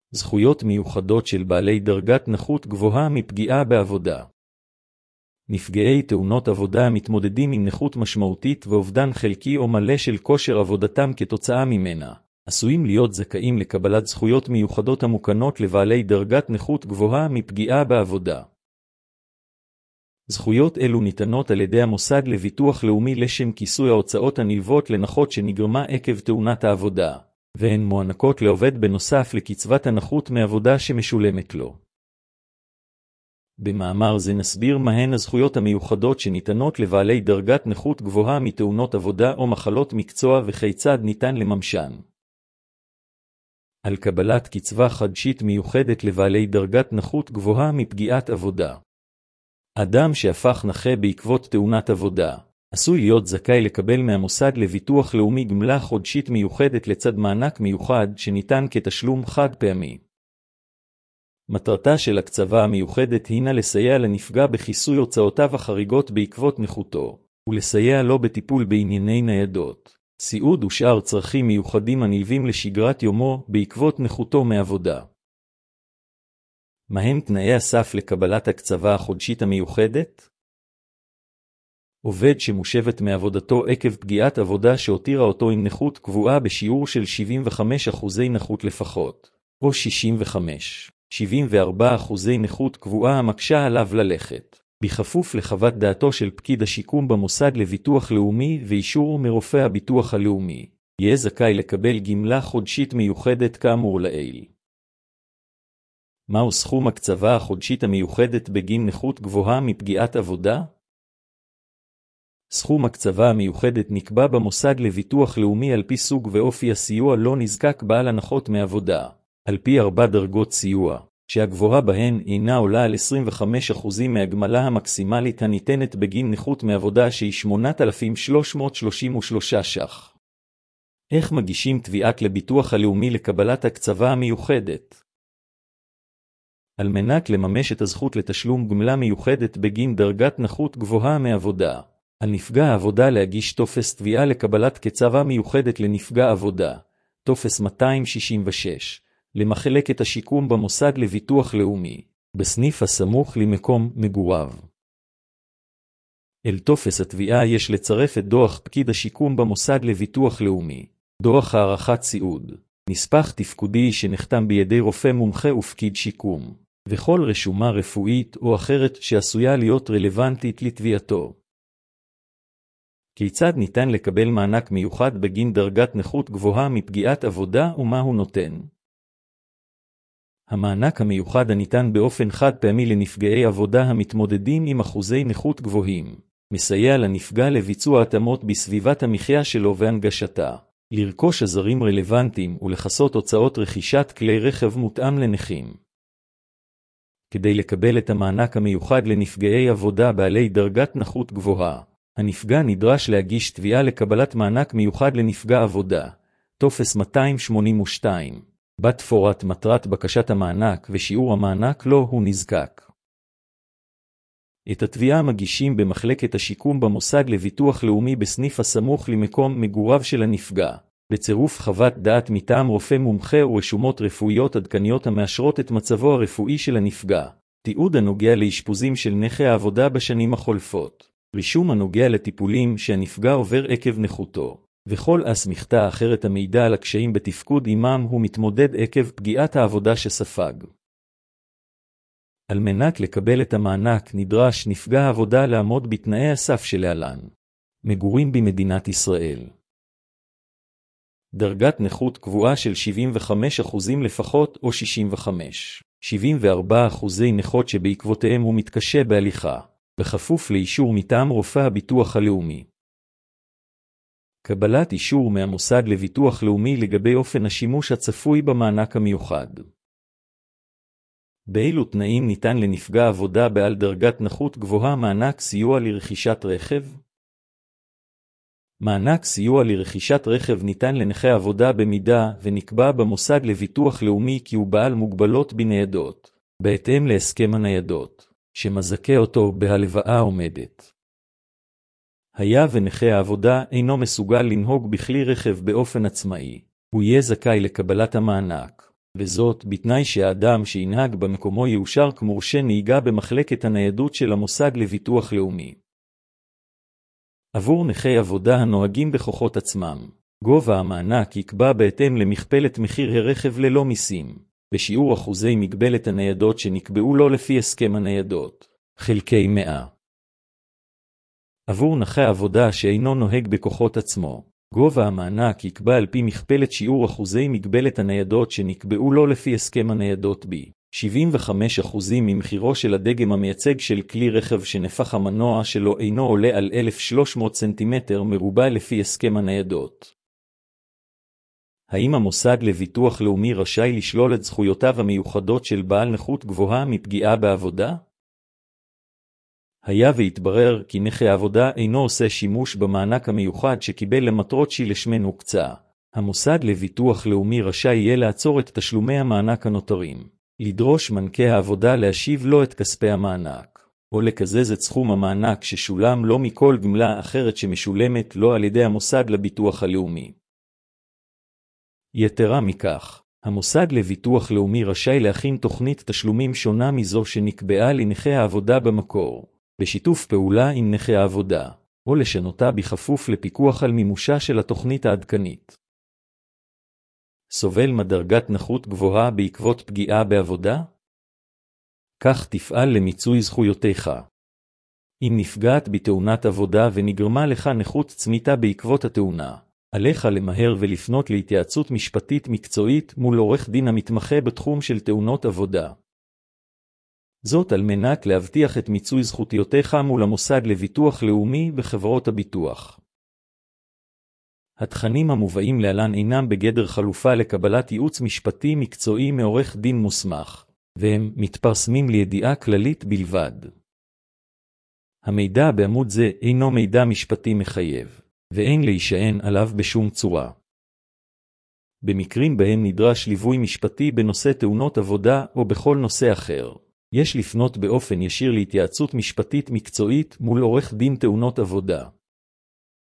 זכויות מיוחדות של בעלי דרגת נכות גבוהה מפגיעה בעבודה. נפגעי תאונות עבודה מתמודדים עם נכות משמעותית ואובדן חלקי או מלא של כושר עבודתם כתוצאה ממנה. עשויים להיות זכאים לקבלת זכויות מיוחדות המוקנות לבעלי דרגת נכות גבוהה מפגיעה בעבודה. זכויות אלו ניתנות על ידי המוסד לביטוח לאומי לשם כיסוי ההוצאות הנלוות לנכות שנגרמה עקב תאונת העבודה, והן מוענקות לעובד בנוסף לקצבת הנכות מעבודה שמשולמת לו. במאמר זה נסביר מהן הזכויות המיוחדות שניתנות לבעלי דרגת נכות גבוהה מתאונות עבודה או מחלות מקצוע וכיצד ניתן לממשן. על קבלת קצבה חדשית מיוחדת לבעלי דרגת נכות גבוהה מפגיעת עבודה. אדם שהפך נכה בעקבות תאונת עבודה, עשוי להיות זכאי לקבל מהמוסד לביטוח לאומי גמלה חודשית מיוחדת לצד מענק מיוחד שניתן כתשלום חד פעמי. מטרתה של הקצבה המיוחדת הינה לסייע לנפגע בכיסוי הוצאותיו החריגות בעקבות נכותו, ולסייע לו בטיפול בענייני ניידות, סיעוד ושאר צרכים מיוחדים הנלווים לשגרת יומו בעקבות נכותו מעבודה. מהם תנאי הסף לקבלת הקצבה החודשית המיוחדת? עובד שמושבת מעבודתו עקב פגיעת עבודה שהותירה אותו עם נכות קבועה בשיעור של 75% נכות לפחות, או 75-74% נכות קבועה המקשה עליו ללכת, בכפוף לחוות דעתו של פקיד השיקום במוסד לביטוח לאומי ואישור מרופא הביטוח הלאומי, יהיה זכאי לקבל גמלה חודשית מיוחדת כאמור לעיל. מהו סכום הקצבה החודשית המיוחדת בגין נכות גבוהה מפגיעת עבודה? סכום הקצבה המיוחדת נקבע במוסד לביטוח לאומי על פי סוג ואופי הסיוע לא נזקק בעל הנחות מעבודה, על פי 4 דרגות סיוע, שהגבוהה בהן אינה עולה על 25% מהגמלה המקסימלית הניתנת בגין נכות מעבודה שהיא 8,333 ש"ח. איך מגישים תביעת לביטוח הלאומי לקבלת הקצבה המיוחדת? על מנת לממש את הזכות לתשלום גמלה מיוחדת בגין דרגת נכות גבוהה מעבודה, על נפגע העבודה להגיש טופס תביעה לקבלת קצבה מיוחדת לנפגע עבודה, טופס 266, למחלקת השיקום במוסד לביטוח לאומי, בסניף הסמוך למקום מגוריו. אל טופס התביעה יש לצרף את דוח פקיד השיקום במוסד לביטוח לאומי, דוח הערכת סיעוד, נספח תפקודי שנחתם בידי רופא מומחה ופקיד שיקום, וכל רשומה רפואית או אחרת שעשויה להיות רלוונטית לתביעתו. כיצד ניתן לקבל מענק מיוחד בגין דרגת נכות גבוהה מפגיעת עבודה ומה הוא נותן? המענק המיוחד הניתן באופן חד פעמי לנפגעי עבודה המתמודדים עם אחוזי נכות גבוהים, מסייע לנפגע לביצוע התאמות בסביבת המחיה שלו והנגשתה, לרכוש עזרים רלוונטיים ולחסות הוצאות רכישת כלי רכב מותאם לנכים. כדי לקבל את המענק המיוחד לנפגעי עבודה בעלי דרגת נכות גבוהה, הנפגע נדרש להגיש תביעה לקבלת מענק מיוחד לנפגע עבודה, טופס 282, בתפורת מטרת בקשת המענק ושיעור המענק לו הוא נזקק. את התביעה מגישים במחלקת השיקום במוסד לביטוח לאומי בסניף הסמוך למקום מגוריו של הנפגע, בצירוף חוות דעת מטעם רופא מומחה ורשומות רפואיות עדכניות המאשרות את מצבו הרפואי של הנפגע, תיעוד הנוגע לאשפוזים של נכי העבודה בשנים החולפות, רישום הנוגע לטיפולים שהנפגע עובר עקב נכותו, וכל אסמכתה אחרת המעידה על הקשיים בתפקוד עמם הוא מתמודד עקב פגיעת העבודה שספג. על מנת לקבל את המענק נדרש נפגע העבודה לעמוד בתנאי הסף שלהלן. מגורים במדינת ישראל. דרגת נכות קבועה של 75% לפחות או 75-74% נכות שבעקבותיהם הוא מתקשה בהליכה, בכפוף לאישור מטעם רופא הביטוח הלאומי. קבלת אישור מהמוסד לביטוח לאומי לגבי אופן השימוש הצפוי במענק המיוחד. באילו תנאים ניתן לנפגע עבודה בעל דרגת נכות גבוהה מענק סיוע לרכישת רכב? מענק סיוע לרכישת רכב ניתן לנכה עבודה במידה ונקבע במוסד לביטוח לאומי כי הוא בעל מוגבלות בניידות, בהתאם להסכם הניידות, שמזכה אותו בהלוואה עומדת. היה ונכה העבודה אינו מסוגל לנהוג בכלי רכב באופן עצמאי, הוא יהיה זכאי לקבלת המענק, וזאת בתנאי שהאדם שינהג במקומו יאושר כמורשה נהיגה במחלקת הניידות של המוסד לביטוח לאומי. עבור נכי עבודה הנוהגים בכוחות עצמם, גובה המענק יקבע בהתאם למכפלת מחיר הרכב ללא מיסים, בשיעור אחוזי מגבלת הניידות שנקבעו לו לפי הסכם הניידות, חלקי 100. עבור נכה עבודה שאינו נוהג בכוחות עצמו, גובה המענק יקבע על פי מכפלת שיעור אחוזי מגבלת הניידות שנקבעו לו לפי הסכם הניידות ב 75% ממחירו של הדגם המייצג של כלי רכב שנפח המנוע שלו אינו עולה על 1,300 סנטימטר מרובע לפי הסכם הניידות. האם המוסד לביטוח לאומי רשאי לשלול את זכויותיו המיוחדות של בעל נכות גבוהה מפגיעה בעבודה? היה והתברר כי נכה עבודה אינו עושה שימוש במענק המיוחד שקיבל למטרות שלשמן הוקצה, המוסד לביטוח לאומי רשאי יהיה לעצור את תשלומי המענק הנותרים, לדרוש מנקי העבודה להשיב לו את כספי המענק, או לקזז את סכום המענק ששולם לו מכל גמלה אחרת שמשולמת לו על ידי המוסד לביטוח הלאומי. יתרה מכך, המוסד לביטוח לאומי רשאי להכין תוכנית תשלומים שונה מזו שנקבעה לנכי העבודה במקור, בשיתוף פעולה עם נכי העבודה, או לשנותה בכפוף לפיקוח על מימושה של התוכנית העדכנית. סובל מדרגת נכות גבוהה בעקבות פגיעה בעבודה? כך תפעל למיצוי זכויותיך. אם נפגעת בתאונת עבודה ונגרמה לך נכות צמיתה בעקבות התאונה, עליך למהר ולפנות להתייעצות משפטית מקצועית מול עורך דין המתמחה בתחום של תאונות עבודה. זאת על מנת להבטיח את מיצוי זכויותיך מול המוסד לביטוח לאומי וחברות הביטוח. התכנים המובאים להלן אינם בגדר חלופה לקבלת ייעוץ משפטי מקצועי מעורך דין מוסמך, והם מתפרסמים לידיעה כללית בלבד. המידע בעמוד זה אינו מידע משפטי מחייב, ואין להישען עליו בשום צורה. במקרים בהם נדרש ליווי משפטי בנושא תאונות עבודה או בכל נושא אחר, יש לפנות באופן ישיר להתייעצות משפטית מקצועית מול עורך דין תאונות עבודה.